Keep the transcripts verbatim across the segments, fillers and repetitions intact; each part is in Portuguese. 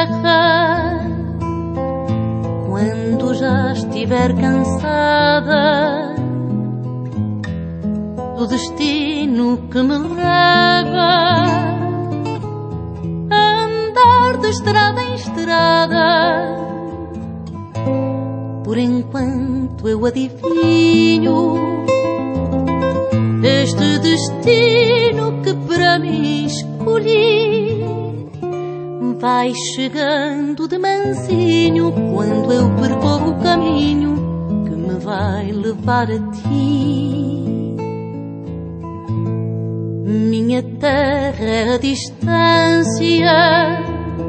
terra. Quando já estiver cansada do destino que me leva a andar de estrada em estrada, por enquanto eu adivinho este destino que para mim escolhi. Vai chegando de mansinho quando eu percorro o caminho que me vai levar a ti. Minha terra é a distância,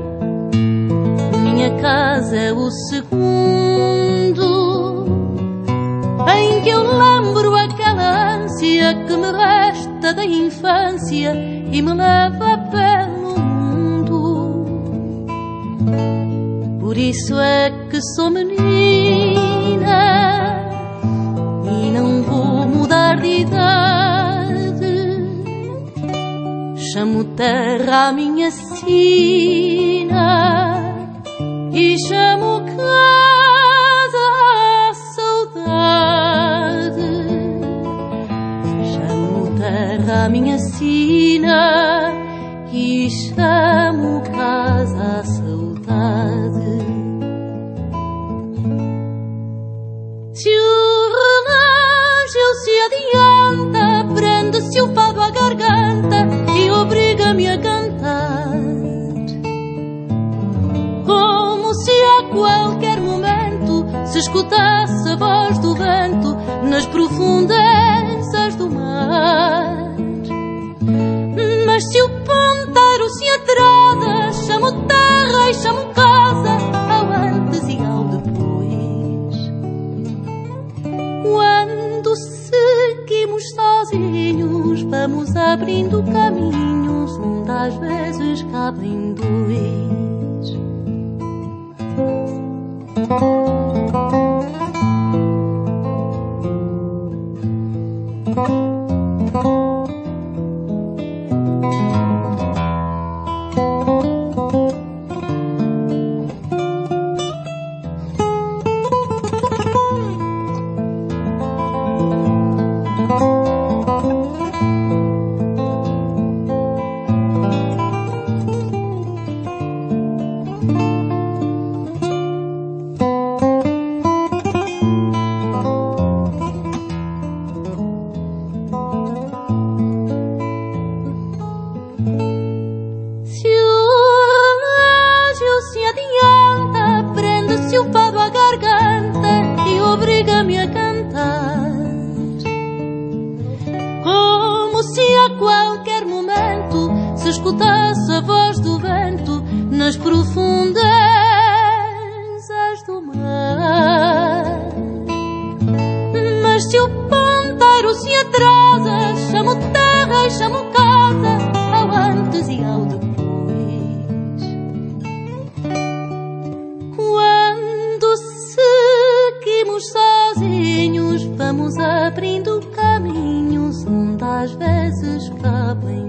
minha casa é o segundo em que eu lembro aquela ânsia que me resta da infância e me leva pelo mundo. Por isso é que sou menina e não vou mudar de idade. Chamo terra a minha sina e chamo casa a saudade. Chamo terra a minha sina e chamo casa a saudade. Se o relógio se adianta, prende-se o fado à garganta e obriga-me a cantar, como se a qualquer momento se escutasse a voz do vento nas profundezas do mar. Mas se o ponteiro se atrasa, chamo terra e chamo casa, ao antes e ao depois. Quando seguimos sozinhos, vamos abrindo caminhos onde às vezes cabem dois. Escutasse a voz do vento nas profundezas do mar. Mas se o ponteiro se atrasa, chamo terra e chamo casa, ao antes e ao depois. Quando seguimos sozinhos, vamos abrindo caminhos onde às vezes cabem